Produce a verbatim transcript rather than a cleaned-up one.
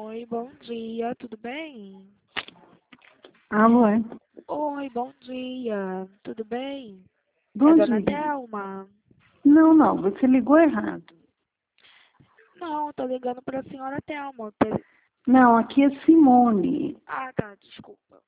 Oi, bom dia, tudo bem? Alô, é? Oi, bom dia, tudo bem? É Bom Dona dia. Thelma? Não, não, você ligou errado. Não, tô ligando para a senhora Thelma. Pe- Não, aqui é Simone. Ah, tá, desculpa.